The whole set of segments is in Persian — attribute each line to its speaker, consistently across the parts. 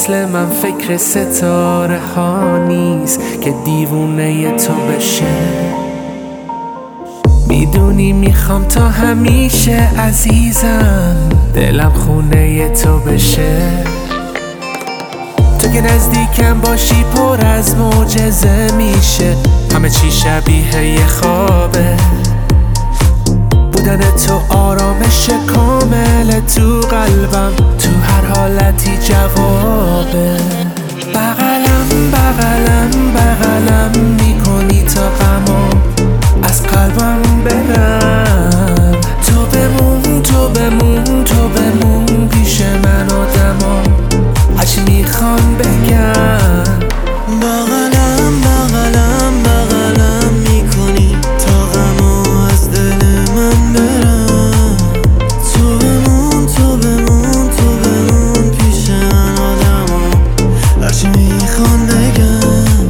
Speaker 1: مثل من فکر ستاره ها نیست که دیوونه تو بشه. میدونی میخوام تا همیشه عزیزم دلم خونه تو بشه. تو که نزدیکم باشی پر از معجزه میشه، همه چی شبیه یه خوابه. بودن تو آرامش کامل تو قلبم، تو هر حالتی جوابه. بغلم بغلم بغلم میکنی تا غمام از قلبم برم. تو بمون تو بمون تو بمون پیش من آدما هرچی میخوان بگن.
Speaker 2: بغلم بغلم بغلم میکنی تا غمو از دل من برم. تو بمون تو بمون تو بمون پیش من آدما هرچی میخوان بگن.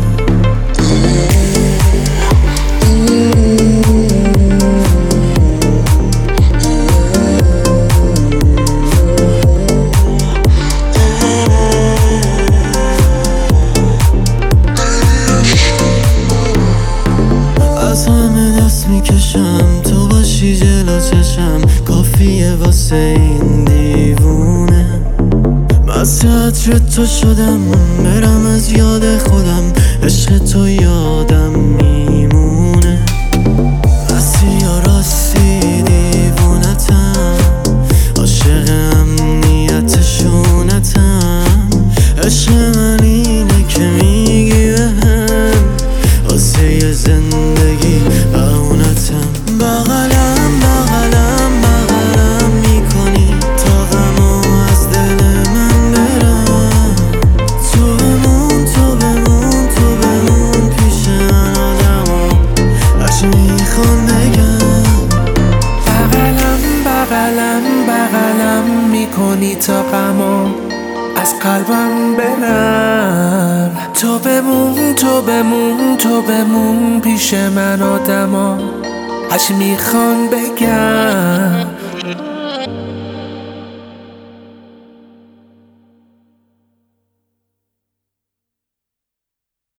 Speaker 2: از همه دست میکشم تو باشی جلو چشم، کافیه واسه این دیوونه. مست عطر تو شدم برم از یاد خودم، عشق تو یادم میمونه. راستی یا راستی دیوونتم، عاشق امنیت شونتم. عشق من اینه که میگی بهم واسه یه زندگی اونتم. بغلم بغلم بغلم میکنی تا غمو از دل من برم. تو بمون تو بمون تو بمون پیش من آدما هرچی میخوان بگن.
Speaker 1: بغلم بغلم بغلم میکنی تا غمام از قلبم برم. تو بمون تو بمون تو بمون پیش من آدما هرچی میخوان بگن.